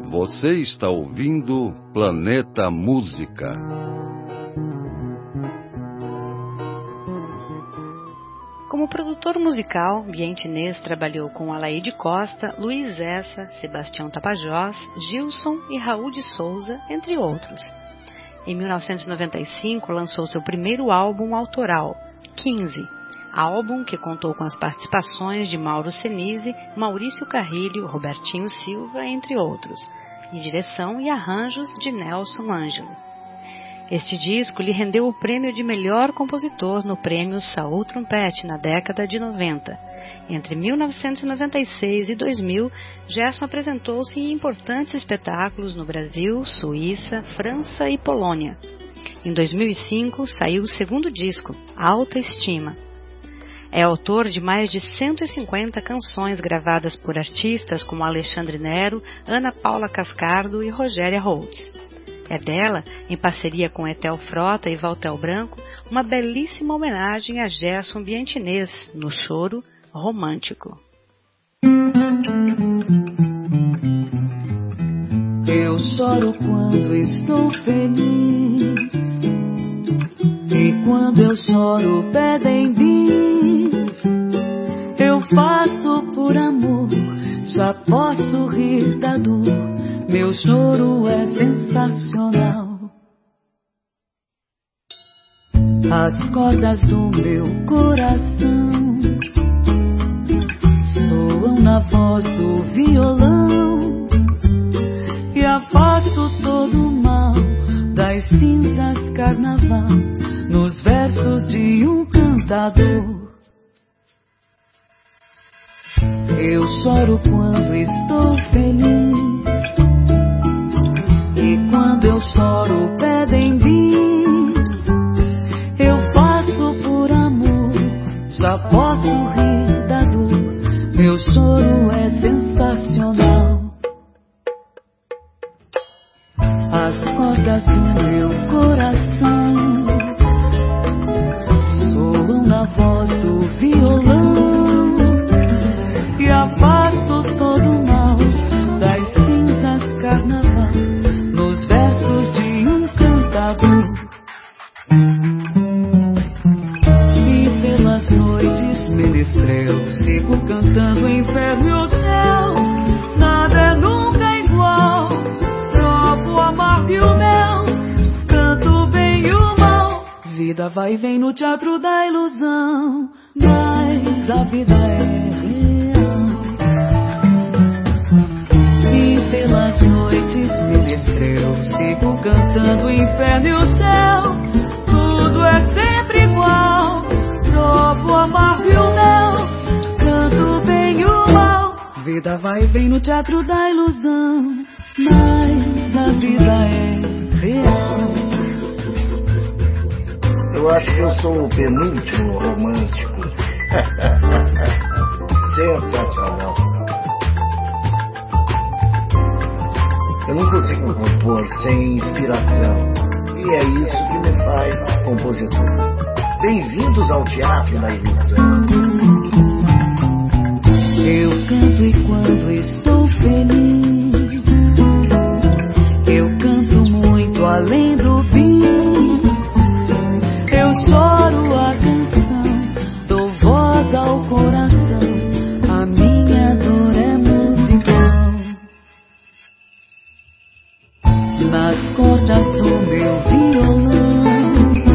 Você está ouvindo Planeta Música. Como produtor musical, Bienchi Inês trabalhou com Alaide Costa, Luiz Essa, Sebastião Tapajós, Gilson e Raul de Souza, entre outros. Em 1995, lançou seu primeiro álbum autoral, 15, álbum que contou com as participações de Mauro Senise, Maurício Carrilho, Robertinho Silva, entre outros, e direção e arranjos de Nelson Ângelo. Este disco lhe rendeu o prêmio de melhor compositor no prêmio Saul Trompete na década de 90. Entre 1996 e 2000, Gerson apresentou-se em importantes espetáculos no Brasil, Suíça, França e Polônia. Em 2005, saiu o segundo disco, Alta Estima. É autor de mais de 150 canções gravadas por artistas como Alexandre Nero, Ana Paula Cascardo e Rogéria Holtz. É dela, em parceria com Etel Frota e Valtel Branco, uma belíssima homenagem a Gerson Bienchi Inês, no Choro Romântico. Eu choro quando estou feliz, e quando eu choro pedem bis. Eu faço por amor, já posso rir da dor, meu choro é sensacional. As cordas do meu coração soam na voz do violão e afasto todo o mal das cinzas carnaval nos versos de um cantador. Eu choro quando estou feliz, e quando eu choro pedem bis. Eu faço por amor, já posso rir da dor, meu choro é sensacional. As cordas do meu coração soam na voz do violão e afasto todo o mal das cinzas carnaval nos versos de um cantador. E pelas noites menestrel sigo cantando inferno e o céu. Nada é nunca igual, provo o amargo e o mel, canto o bem e o mal. Vida vai e vem no teatro da ilusão, mas a vida é pelas noites menestrel sigo cantando o inferno e o céu. Tudo é sempre igual, provo o amargo e o mel, canto o bem e o mal. Vida vai e vem no teatro da ilusão, mas a vida é real. Eu acho que eu sou o penúltimo romântico. Sensacional. Eu não consigo compor sem inspiração, e é isso que me faz compositor. Bem-vindos ao Teatro da Ilusão. Eu canto e quando estou feliz, eu canto muito além do fim. Eu choro a canção, dou voz ao coração, a minha dor é musical. Nas cordas do meu violão,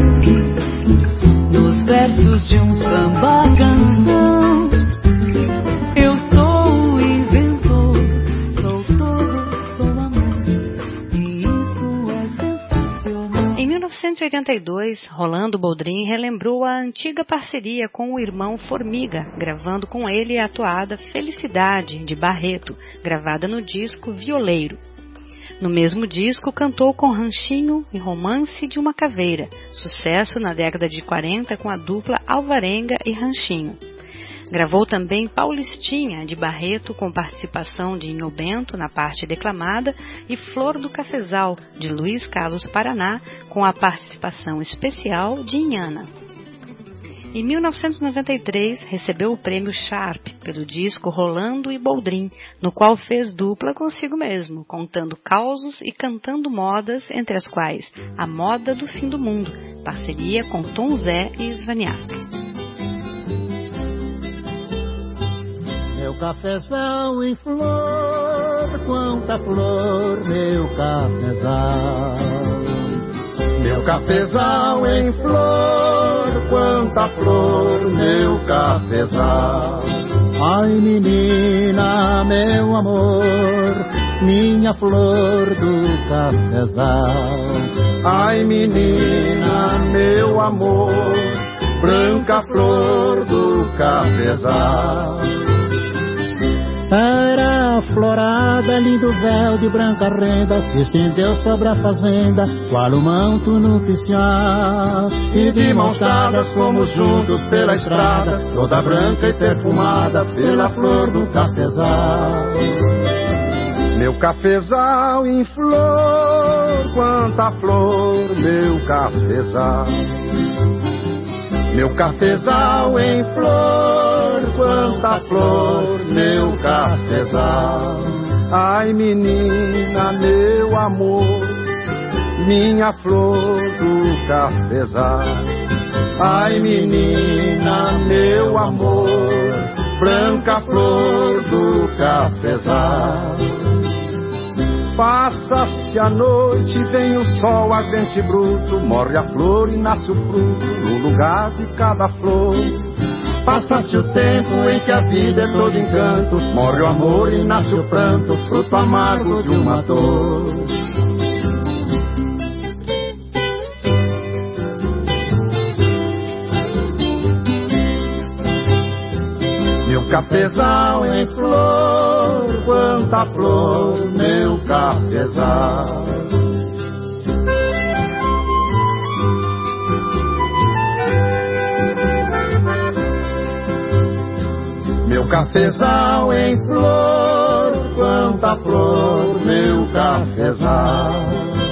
nos versos de um samba canção, eu sou o inventor, sou todo, sou amor, e isso é sensacional. Em 1982, Rolando Boldrin relembrou a antiga parceria com o irmão Formiga, gravando com ele a atuada Felicidade, de Barreto, gravada no disco Violeiro. No mesmo disco, cantou com Ranchinho e Romance de uma Caveira, sucesso na década de 40 com a dupla Alvarenga e Ranchinho. Gravou também Paulistinha, de Barreto, com participação de Inho Bento na parte declamada, e Flor do Cafezal, de Luiz Carlos Paraná, com a participação especial de Inhana. Em 1993, recebeu o prêmio Sharp pelo disco Rolando e Boldrin, no qual fez dupla consigo mesmo, contando causos e cantando modas, entre as quais A Moda do Fim do Mundo, parceria com Tom Zé e Svaniak. Meu cafezal em flor, quanta flor, meu cafezal. Meu cafezal em flor, quanta flor, meu cafezal. Ai menina, meu amor, minha flor do cafezal. Ai menina, meu amor, branca flor do cafezal. Era florada, lindo véu de branca renda, se estendeu sobre a fazenda, qual o manto nupcial. E de mãos dadas fomos juntos pela estrada, toda branca e perfumada pela flor do cafezal. Meu cafezal em flor, quanta flor, meu cafezal. Meu cafezal em flor, quanta flor, meu cafezal. Ai menina, meu amor, minha flor do cafezal. Ai menina, meu amor, branca flor do cafezal. Passa-se a noite, vem o sol ardente e bruto, morre a flor e nasce o fruto no lugar de cada flor. Passa-se o tempo em que a vida é todo encanto, morre o amor e nasce o pranto, fruto amargo de uma dor. Meu cafezal em flor, quanta flor, meu cafezal. Meu cafezal em flor, quanta flor, meu cafezal.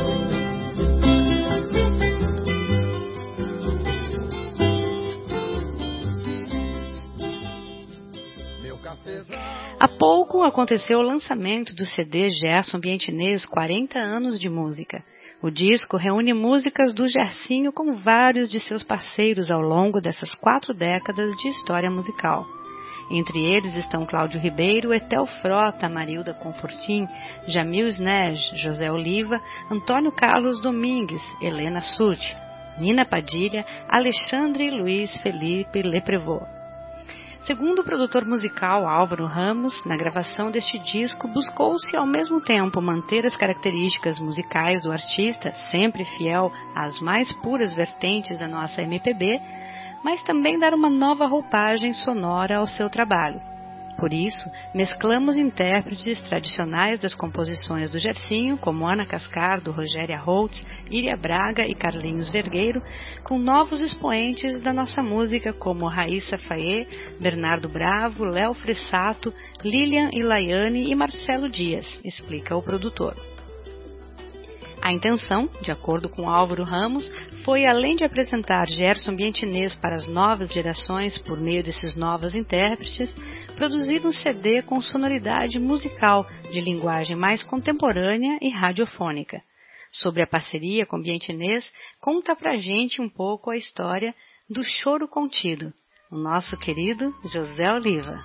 Há pouco aconteceu o lançamento do CD Gerson Bientinês 40 anos de música. O disco reúne músicas do Gersinho com vários de seus parceiros ao longo dessas 4 décadas de história musical. Entre eles estão Cláudio Ribeiro, Etel Frota, Marilda Confortim, Jamil Snej, José Oliva, Antônio Carlos Domingues, Helena Surti, Nina Padilha, Alexandre Luiz Felipe Leprevot. Segundo o produtor musical Álvaro Ramos, na gravação deste disco buscou-se ao mesmo tempo manter as características musicais do artista, sempre fiel às mais puras vertentes da nossa MPB, mas também dar uma nova roupagem sonora ao seu trabalho. Por isso, mesclamos intérpretes tradicionais das composições do Gersinho, como Ana Cascardo, Rogéria Holtz, Iria Braga e Carlinhos Vergueiro, com novos expoentes da nossa música, como Raíssa Faê, Bernardo Bravo, Léo Fressato, Lilian Ilaiane e Marcelo Dias, explica o produtor. A intenção, de acordo com Álvaro Ramos, foi, além de apresentar Gerson Bientinês para as novas gerações por meio desses novos intérpretes, produzir um CD com sonoridade musical de linguagem mais contemporânea e radiofônica. Sobre a parceria com Bientinês, conta pra gente um pouco a história do Choro Contido, o nosso querido José Oliva.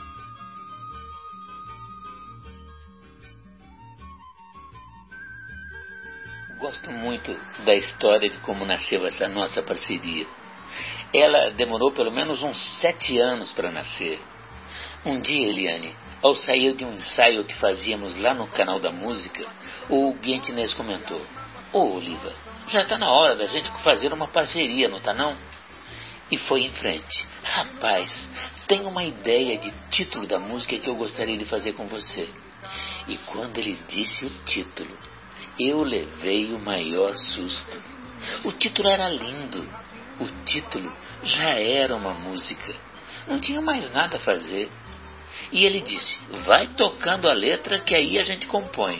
Gosto muito da história de como nasceu essa nossa parceria. Ela demorou pelo menos uns 7 anos para nascer. Um dia, Eliane, ao sair de um ensaio que fazíamos lá no Canal da Música, o Bientinês comentou: "Ô Oliva, já está na hora da gente fazer uma parceria, não está não?" E foi em frente. "Rapaz, tenho uma ideia de título da música que eu gostaria de fazer com você." E quando ele disse o título, eu levei o maior susto. O título era lindo. O título já era uma música. Não tinha mais nada a fazer. E ele disse: "Vai tocando a letra que aí a gente compõe."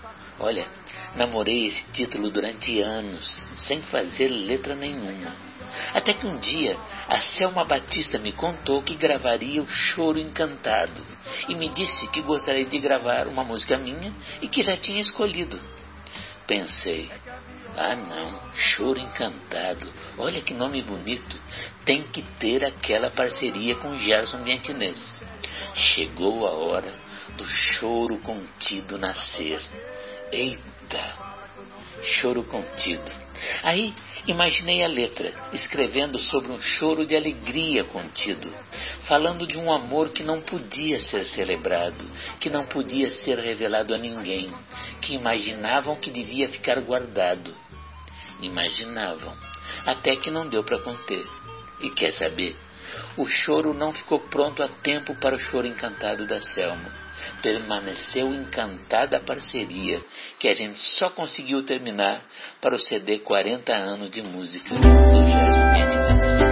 Olha, namorei esse título durante anos, sem fazer letra nenhuma. Até que um dia a Selma Batista me contou que gravaria o Choro Encantado e me disse que gostaria de gravar uma música minha e que já tinha escolhido. Pensei, não, Choro Encantado, olha que nome bonito, tem que ter aquela parceria com Gerson Biantinês. Chegou a hora do choro contido nascer. Eita, choro contido. Aí imaginei a letra, escrevendo sobre um choro de alegria contido, falando de um amor que não podia ser celebrado, que não podia ser revelado a ninguém, que imaginavam que devia ficar guardado. Imaginavam, até que não deu para conter. E quer saber? O choro não ficou pronto a tempo para o Choro Encantado da Selma. Permaneceu encantada a parceria, que a gente só conseguiu terminar para o CD 40 anos de música do Gerson Biantinês.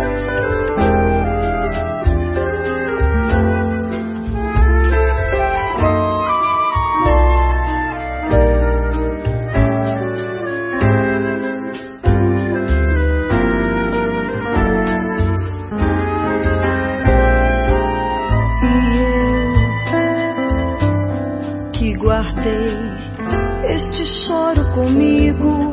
Guardei este choro comigo,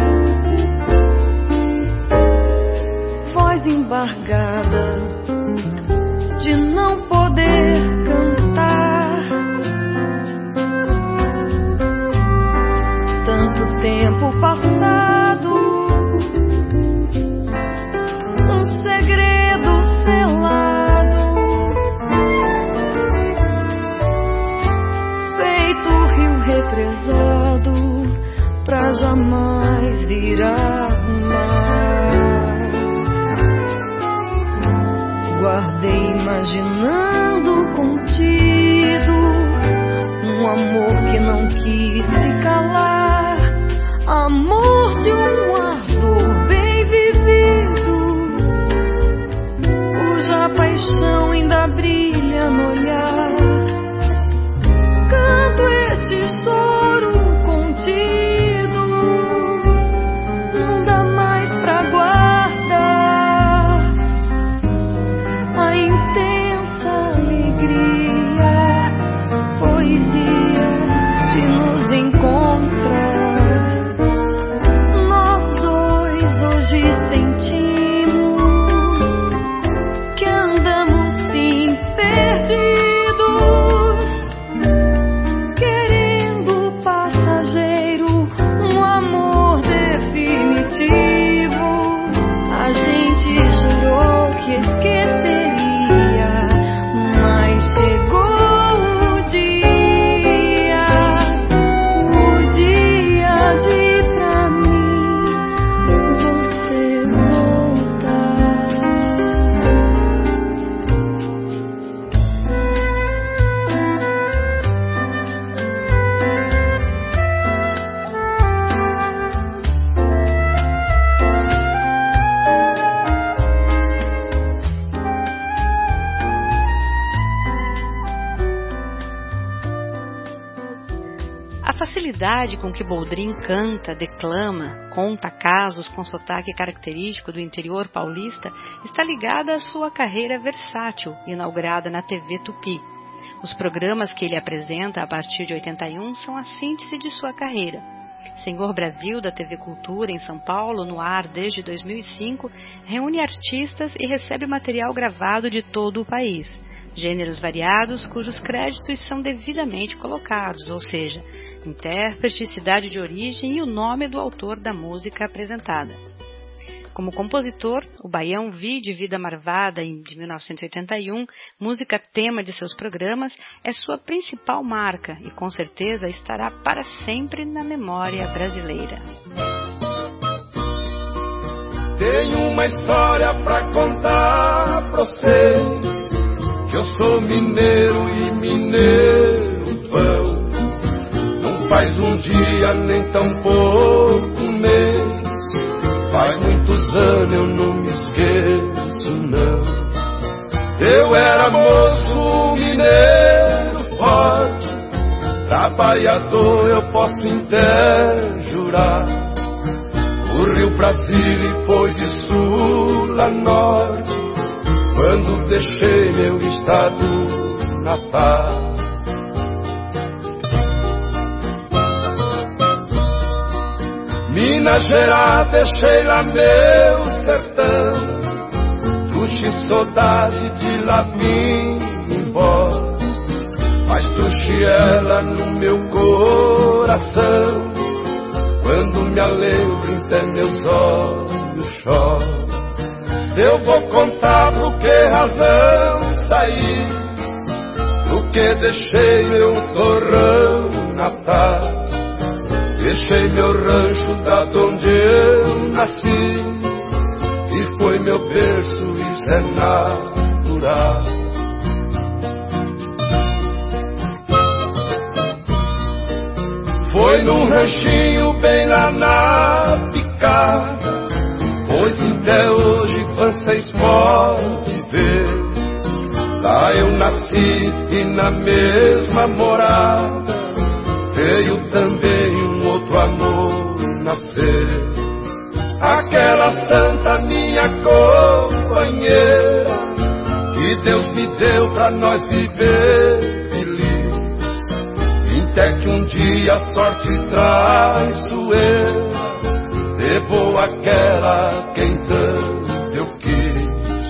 voz embargada de não poder cantar. Tanto tempo passado, um segredo selado, represado pra jamais virar mar. Guardei imaginando contido um amor que não quis se calar, amor de um ardor bem vivido, cuja paixão ainda brilha no olhar. Canto este choro contido, não dá mais pra guardar a intensa alegria, poesia de nos encontrar. Nós dois hoje sentimos que andamos sim perdidos, com que Boldrin canta, declama, conta casos com sotaque característico do interior paulista está ligada à sua carreira versátil, inaugurada na TV Tupi. Os programas que ele apresenta a partir de 81 são a síntese de sua carreira. Senhor Brasil, da TV Cultura, em São Paulo, no ar desde 2005, reúne artistas e recebe material gravado de todo o país. Gêneros variados cujos créditos são devidamente colocados, ou seja, intérprete, cidade de origem e o nome do autor da música apresentada. Como compositor, o Baião Vi de Vida Marvada, de 1981, música tema de seus programas, é sua principal marca e com certeza estará para sempre na memória brasileira. Tenho uma história pra contar pra vocês, que eu sou mineiro e mineiro vão. Não faz um dia nem tão pouco mês, faz muitos anos eu não me esqueço não. Eu era moço mineiro forte, trabalhador eu posso até jurar. do Rio Brasília e foi de sul a norte, quando deixei meu estado natal. Minas Gerais, deixei lá meu sertão, trouxe saudade de lá vim embora, mas trouxe ela no meu coração. Quando me lembro, até meus olhos choram. Eu vou contar por que razão saí, por que deixei meu torrão natal. Deixei meu rancho da onde eu nasci, e foi meu berço, isso é natural. Foi num ranchinho bem lá na picada, pois até hoje vocês podem ver. Lá eu nasci e na mesma morada veio também um outro amor nascer. Aquela santa minha companheira, que Deus me deu pra nós viver feliz, até que um dia a sorte traiçoeira levou aquela quem tanto eu quis.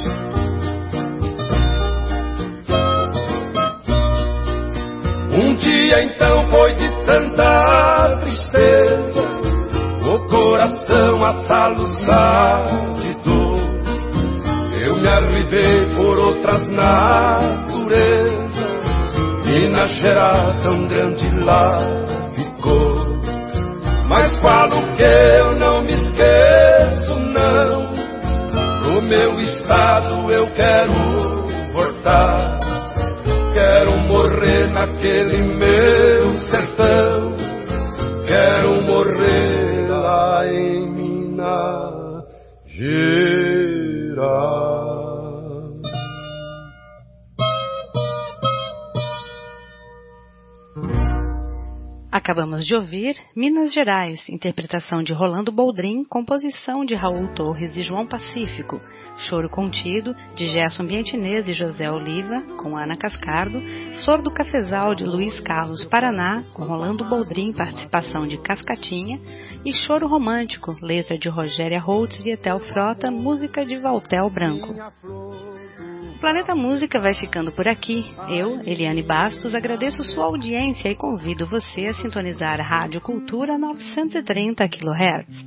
Um dia então foi de tanta tristeza, o coração a soluçar de dor. Eu me arribei por outras naturezas, Minas Gerais tão grande lá ficou. Mas falo que eu não me esqueço não, pro meu estado eu quero voltar. Quero morrer naquele meu sertão, quero morrer lá em Minas Gerais. Acabamos de ouvir Minas Gerais, interpretação de Rolando Boldrin, composição de Raul Torres e João Pacífico, Choro Contido, de Gerson Biantinese e José Oliva, com Ana Cascardo, Flor do Cafezal, de Luiz Carlos Paraná, com Rolando Boldrin, participação de Cascatinha, e Choro Romântico, letra de Rogéria Holtz e Etel Frota, música de Valtel Branco. O Planeta Música vai ficando por aqui. Eu, Eliane Bastos, agradeço sua audiência e convido você a sintonizar a Rádio Cultura 930 kHz.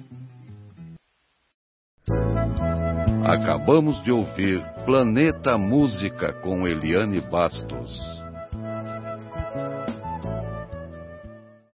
Acabamos de ouvir Planeta Música com Eliane Bastos.